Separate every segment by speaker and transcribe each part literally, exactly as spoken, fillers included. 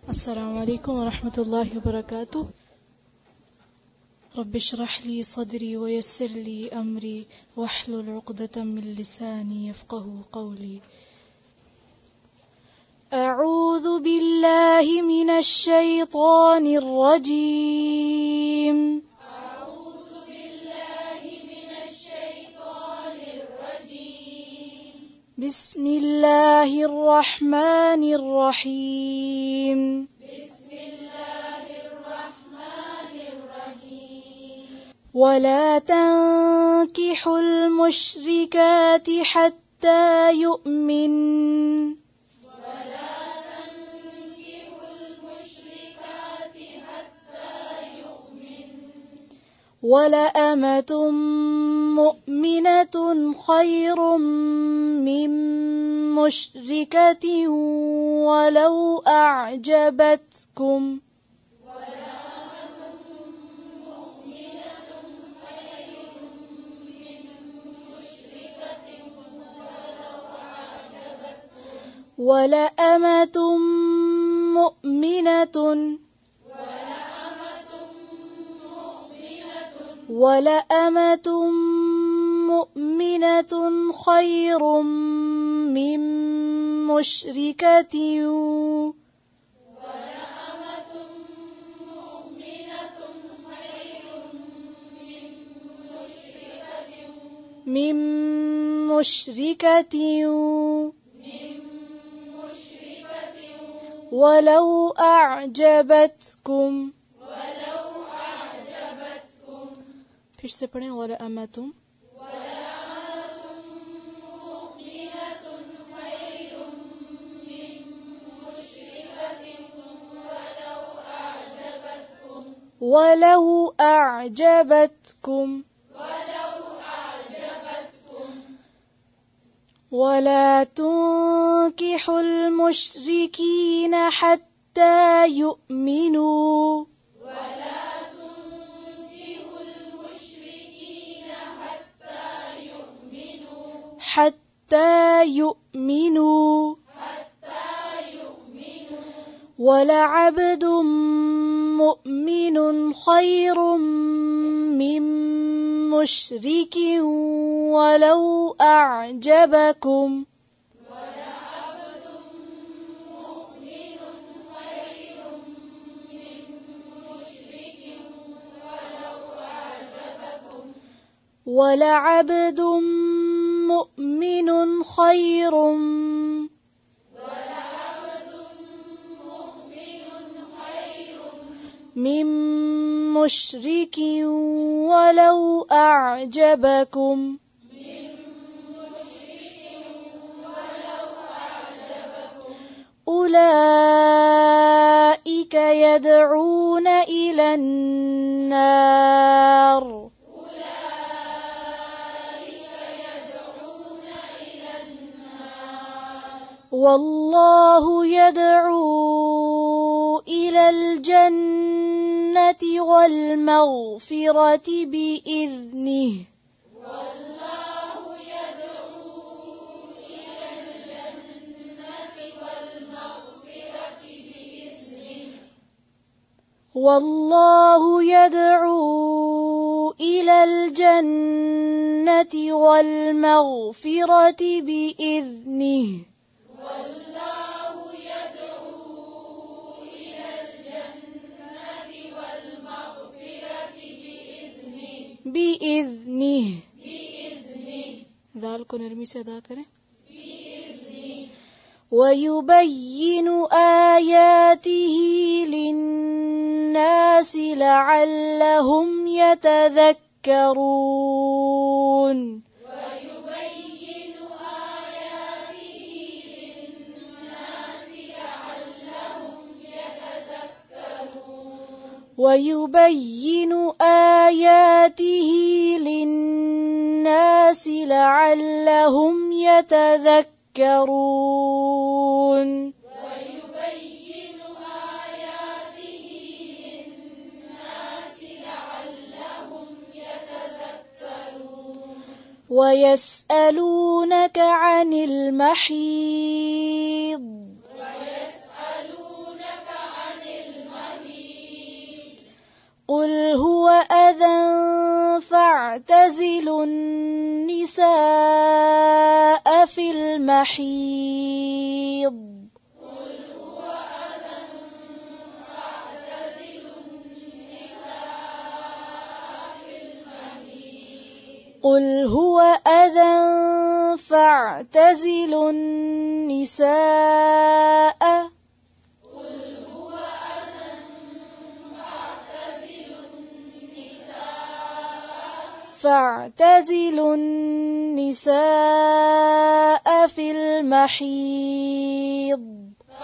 Speaker 1: अस्सलामु अलैकुम वरहमतुल्लाहि वबरकातुह। रब्बि इश्रह ली सदरी वयस्सिर ली अमरी वहलुल उक़दतम मिन लिसानी यफ़क़हू क़ौली। अऊज़ु बिल्लाहि मिनश शैतानिर रजीम।
Speaker 2: अऊज़ु बिल्लाहि मिनश शैतानिर रजीम।
Speaker 1: बिस्मिल्लाहिर रहमानिर रहीम।
Speaker 2: बिस्मिल्लाहिर रहमानिर रहीम।
Speaker 1: वला तंकिहुल मुश्रिकाति हत्ता यु'मिन।
Speaker 2: वला तंकिहुल मुश्रिकाति हत्ता यु'मिन।
Speaker 1: वलअमतुम मुअमिनतुन खैरुम मिन मुश्रिकतिन वलौ अअजबतकुम। वलअमतुम मुअमिनतुन वलअमतुम मुअमिनतुन खैरुम मिन मुश्रिकतिन मिन मुश्रिकतिन वलौ अअजबतकुम। फिर से पढ़ें। वलअमतुम वलौ अअजबतकुम। वला तुंकिहुल मुश्रिकीन हत्ता यु'मिनू। हत्ता यु'मिनू। वलअब्दुम मुअमिनुन खैरुम मिन मुश्रिकिन वलौ अअजबकुम। वलअब्दुम मुअमिनुन खैरुम मिन मुश्रिकिन वलौ अअजबकुम। उलाइक यदऊन इलन नार वल्लाहु यदऊ इलल जन्नति वल मग़फ़िरति बिइज़्निहि। वल्लाहु यदऊ इलल जन्नति वल मग़फ़िरति बिइज़्निहि। बिइज़्निहि। दाल को नरमी से अदा करें। वयुबय्यिनु आयातिहि लिन्नासि लअल्लहुम यतज़क्करून। वयुबय्यिनु आयातिहि लिन्नासि लअल्लहुम यतज़क्करून। वयस्अलूनक अनिल महीद فاعتزلوا النساء في المحيض قل هو أذى فاعتزلوا النساء فاعتزلوا النساء في المحيض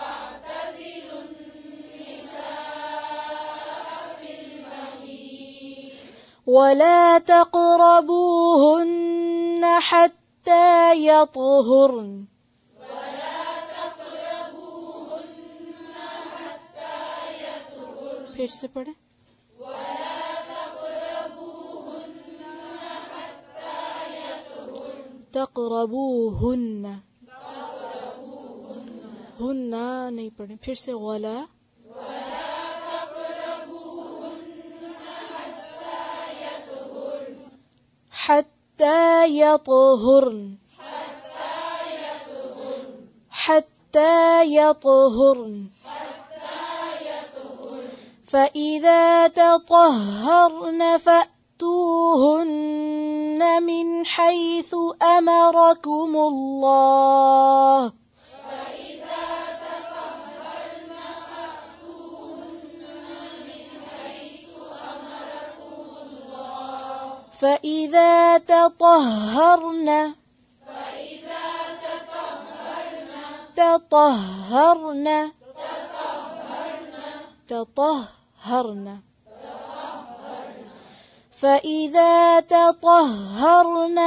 Speaker 1: ولا تقربوهن حتى يطهرن फिर से पढ़े तक़रबूहुन्ना हुन्ना नहीं पढ़े फिर से वला हत्ता यतहुरन हत्ता यतहुरन فإذا تطهرن فأتوهن من حيث أمركم الله فإذا تطهرن تطهرن تطهرن فإذا تطهرن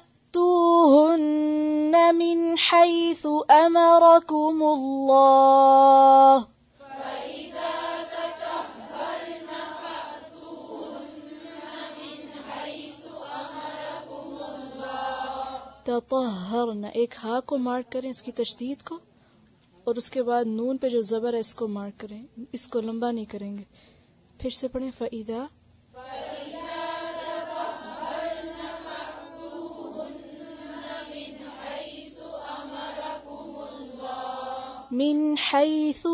Speaker 1: فأتوهن من حيث أمركم الله فإذا تطهرن فأتوهن من حيث أمركم الله تطهرن एक हा को मार्क करें इसकी तशदीद को और उसके बाद नून पे जो ज़बर है इसको मार्क करें इसको लंबा नहीं करेंगे फिर से पढ़ें फ़इदा मिन हैसु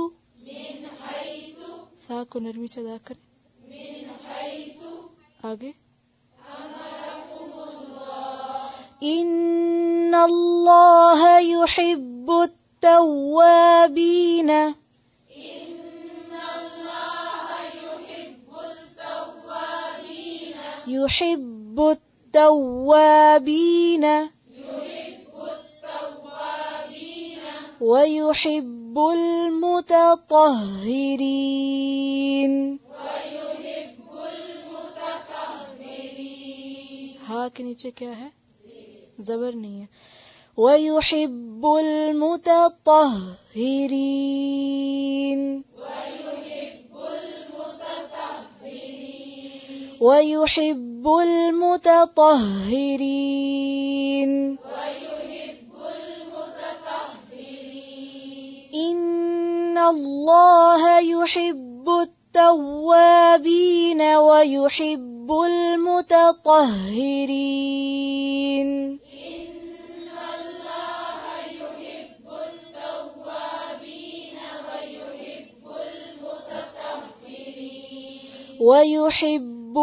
Speaker 1: सा को नरमी से अदा करें आगे इन्नल्लाह युहिब्बुत التوابين إن الله يحب التوابين يحب التوابين يحب التوابين ويحب المتطهرين ويحب المتطهرين ها के नीचे क्या है ज़बर नहीं है ويحب المتطهرين ويحب المتطهرين ويحب المتطهرين ويحب المتطهرين إن الله يحب التوابين ويحب المتطهرين ويحب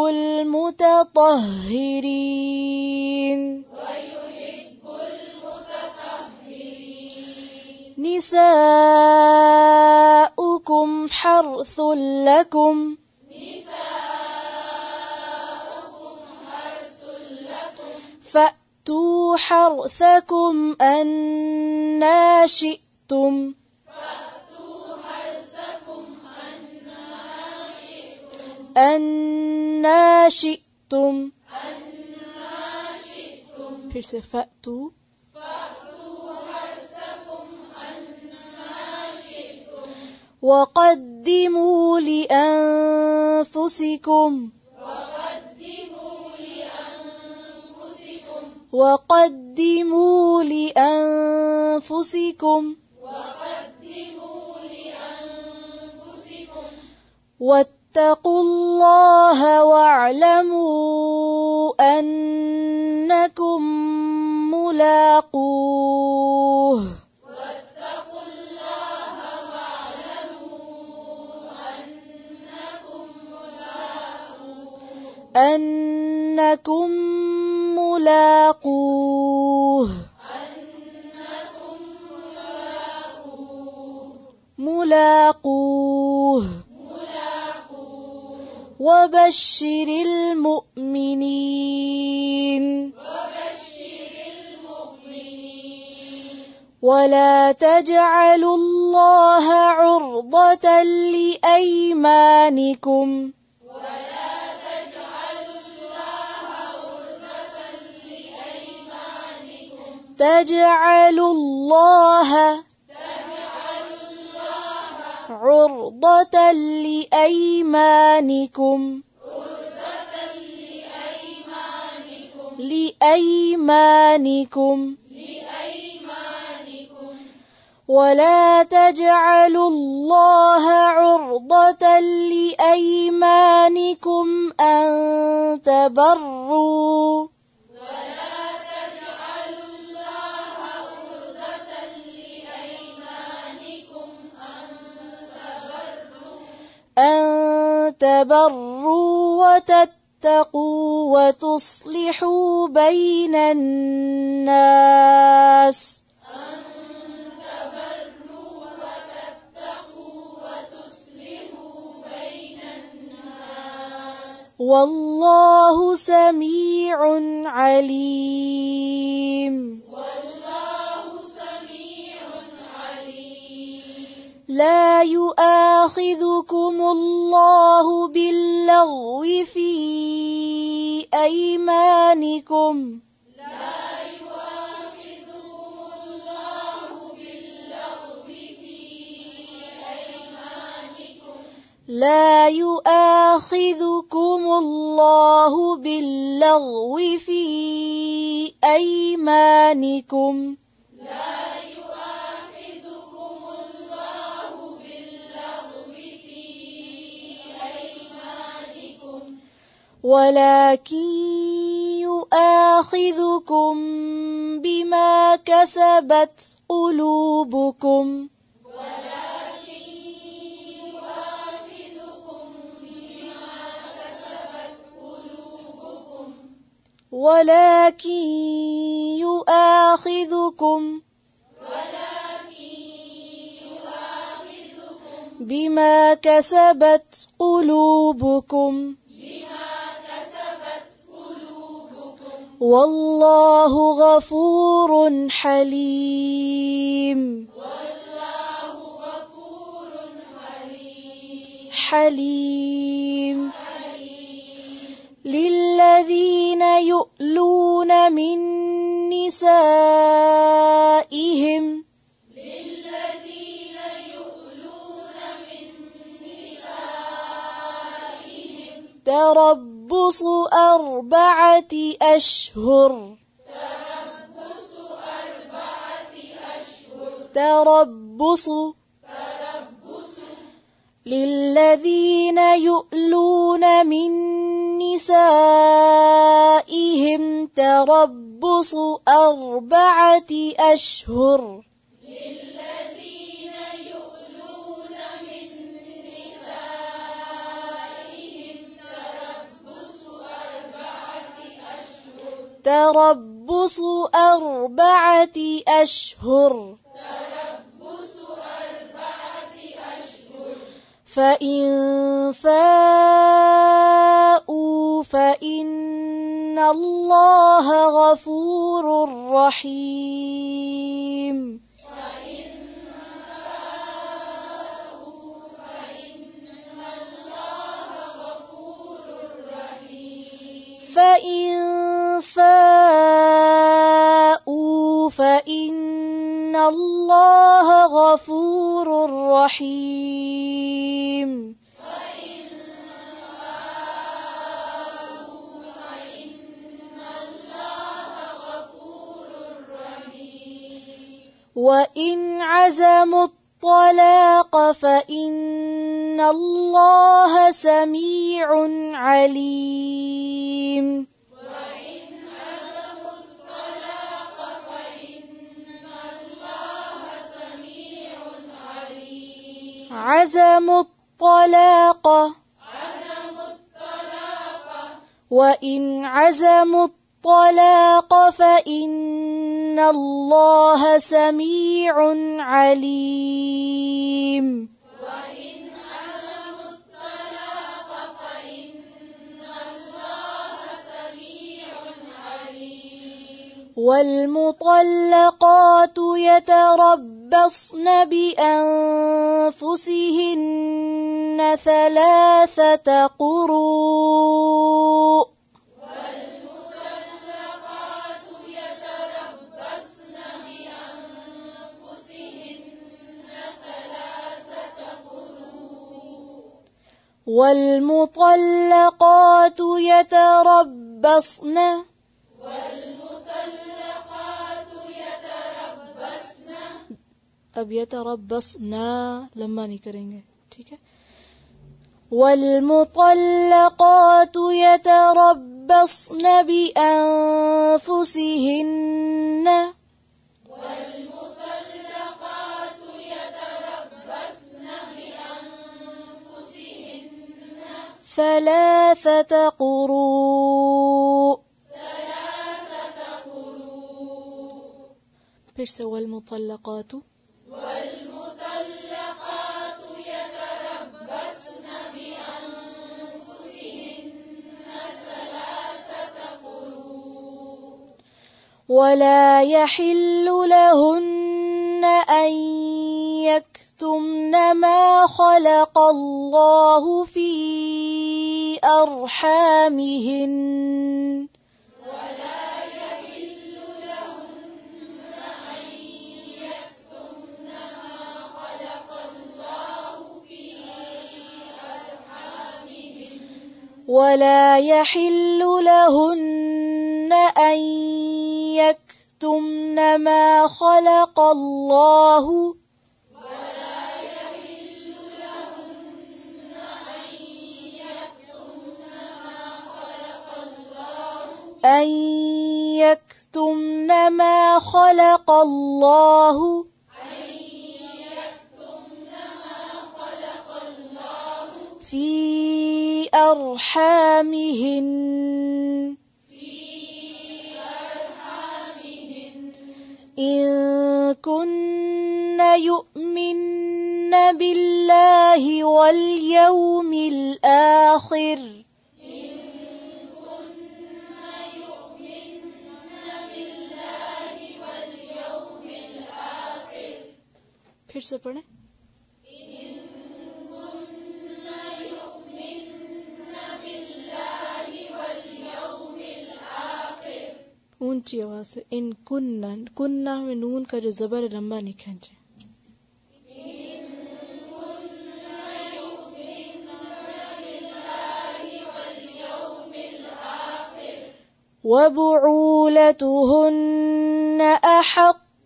Speaker 1: المتطهرين ويحب المتطهرين نساؤكم حرث لكم نساؤكم حرث لكم فأتوا حرثكم أنى شئتم أنى شئتم फिर से फअतू وقدموا لأنفسكم وقدموا لأنفسكم واتقوا واتقوا الله واعلموا أنكم ملاقوه
Speaker 2: واتقوا الله واعلموا أنكم ملاقوه
Speaker 1: أنكم ملاقوه
Speaker 2: أنكم ملاقوه
Speaker 1: ملاقوه
Speaker 2: ملاقوه
Speaker 1: وبشر المؤمنين
Speaker 2: وبشر المؤمنين
Speaker 1: ولا تجعلوا الله عرضة لأيمانكم
Speaker 2: ولا تجعلوا الله عرضة لأيمانكم
Speaker 1: تجعلوا الله
Speaker 2: تجعلوا الله
Speaker 1: عرضة لأيمانكم
Speaker 2: عرضة لأيمانكم
Speaker 1: لأيمانكم
Speaker 2: لأيمانكم
Speaker 1: ولا تجعلوا الله عرضة لأيمانكم أن تبروا
Speaker 2: ولا تجعلوا الله عرضة لأيمانكم أن تبروا
Speaker 1: أن تبروا وتتقوا وتصلحوا بين الناس
Speaker 2: أن تبروا وتتقوا وتصلحوا بين الناس
Speaker 1: والله سميع عليم
Speaker 2: والله سميع عليم
Speaker 1: لا يؤاخذكم الله باللغو في أيمانكم
Speaker 2: لا يؤاخذكم الله باللغو في أيمانكم
Speaker 1: لا يؤاخذكم الله باللغو في أيمانكم
Speaker 2: لا يؤاخذكم الله باللغو في أيمانكم
Speaker 1: ولكن يؤاخذكم بما كسبت قلوبكم
Speaker 2: ولكن يؤاخذكم بما كسبت قلوبكم
Speaker 1: ولكن يؤاخذكم
Speaker 2: ولكن يؤاخذكم
Speaker 1: بما كسبت قلوبكم
Speaker 2: بما كسبت قلوبكم
Speaker 1: والله غفور حليم
Speaker 2: والله غفور حليم
Speaker 1: حليم
Speaker 2: حليم
Speaker 1: للذين يؤلون من نسائهم
Speaker 2: للذين يؤلون من نسائهم
Speaker 1: تربص أربعة أشهر
Speaker 2: تربص أربعة أشهر
Speaker 1: تربص
Speaker 2: تربص
Speaker 1: للذين يؤلون من نسائهم تربص أربعة أشهر
Speaker 2: للذين يؤلون من نسائهم تربص أربعة أشهر
Speaker 1: تربص أربعة أشهر
Speaker 2: تربص أربعة أشهر
Speaker 1: فإن فاءوا فإن الله غفور رحيم
Speaker 2: فإن فاءوا فإن الله غفور رحيم
Speaker 1: فإن فاءوا فإن الله غفور رحيم
Speaker 2: فإن فاءوا فإن الله غفور رحيم
Speaker 1: وإن عزموا الطلاق فإن अल्लाह समीउन अलीम। عزموا الطلاق وإن عزموا الطلاق فإن الله سميع عليم
Speaker 2: وإن عزموا الطلاق فإن الله سميع عليم
Speaker 1: والمطلقات يتربصن بأنفسهن ثلاثة قروء
Speaker 2: والمطلقات يتربصن بأنفسهن ثلاثة قروء
Speaker 1: والمطلقات يتربصن
Speaker 2: والمطلقات يتربصن
Speaker 1: अब यतरब्बसना लंबा नहीं करेंगे, ठीक है। والمطلقات يتربصن بأنفسهن
Speaker 2: والمطلقات يتربصن بأنفسهن
Speaker 1: ثلاثة قروء
Speaker 2: ثلاثة قروء
Speaker 1: फिर से والمطلقات
Speaker 2: والمطلقات يتربصن بأنفسهن ثلاثة قروء
Speaker 1: ولا يحل لهن أن يكتمن ما خلق الله في أرحامهن
Speaker 2: ولا يحل لهن أن يكتمن ما خلق الله في أرحامهن
Speaker 1: ولا يحل لهن أن يكتمن ما خلق الله
Speaker 2: ولا يحل لهن أن يكتمن ما خلق الله
Speaker 1: أن يكتمن ما خلق الله
Speaker 2: أن يكتمن ما خلق الله
Speaker 1: في أرحامهن
Speaker 2: في أرحامهن
Speaker 1: إن كن يؤمن بالله واليوم الآخر
Speaker 2: إن كن يؤمن بالله واليوم الآخر
Speaker 1: फिर से पढ़ें।
Speaker 2: إن كن يؤمن بالله واليوم الآخر
Speaker 1: ऊंची आवाज से इन कुन्ना कुन्ना में नून का जो जबर है लंबा नहीं खींचे।
Speaker 2: إن كن يؤمن بالله واليوم الآخر
Speaker 1: وبعولتهن أحق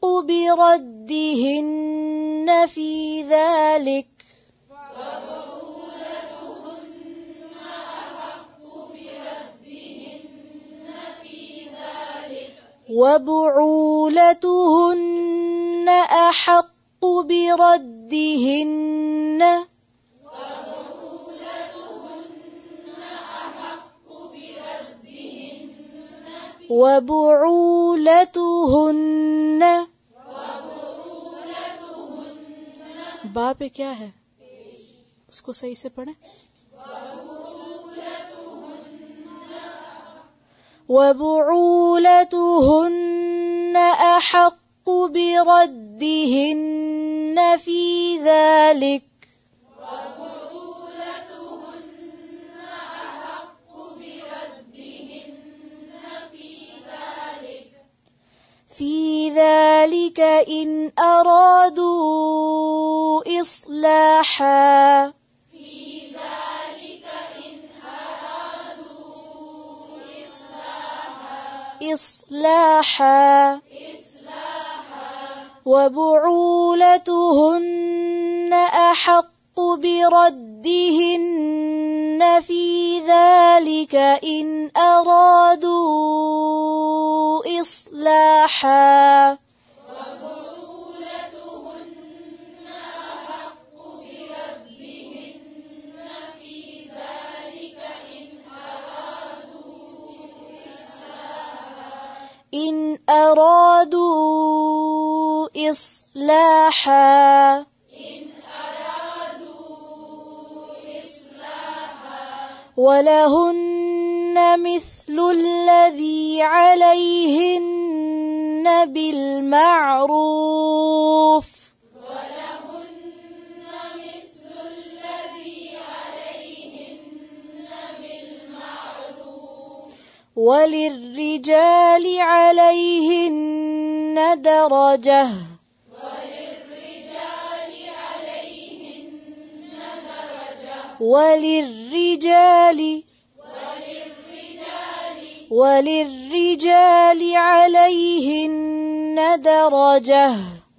Speaker 1: بردهن في ذلك
Speaker 2: وبعولتهن أحق بردهن في ذلك
Speaker 1: وبعولتهن أحق بردهن
Speaker 2: وبعولتهن أحق بردهن
Speaker 1: وبعولتهن
Speaker 2: وبعولتهن
Speaker 1: बा पे क्या है उसको सही से पढ़ें। وبعولتهن أحق بردهن في ذلك
Speaker 2: وبعولتهن أحق بردهن في ذلك
Speaker 1: في ذلك إن أرادوا إصلاحا
Speaker 2: في ذلك إن أرادوا إصلاحا
Speaker 1: إصلاحا
Speaker 2: إصلاحا
Speaker 1: وبعولتهن أحق بردهن في ذلك إن أرادوا إصلاحا
Speaker 2: وبعولتهن أحق بردهن في ذلك إن أرادوا إصلاحا
Speaker 1: إن أرادوا إصلاحا ولهن مثل الذي عليهن بالمعروف
Speaker 2: ولهن مثل الذي عليهن بالمعروف
Speaker 1: وللرجال عليهن درجة وللرجال وللرجال عليهن درجة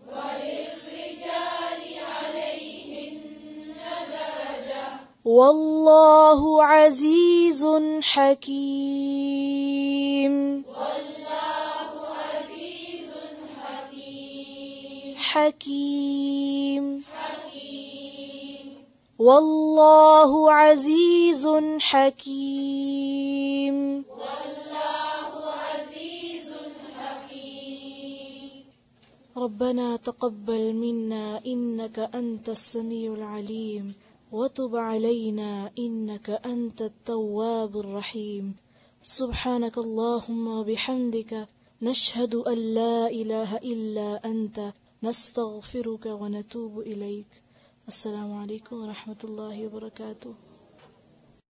Speaker 1: والله عزيز حكيم
Speaker 2: والله عزيز حكيم
Speaker 1: حكيم
Speaker 2: حكيم
Speaker 1: والله عزيز حكيم
Speaker 2: والله عزيز حكيم
Speaker 1: ربنا تقبل منا إنك أنت السميع العليم وتب علينا إنك أنت التواب الرحيم سبحانك اللهم وبحمدك نشهد أن لا إله إلا أنت نستغفرك ونتوب إليك السلام عليكم ورحمة الله وبركاته.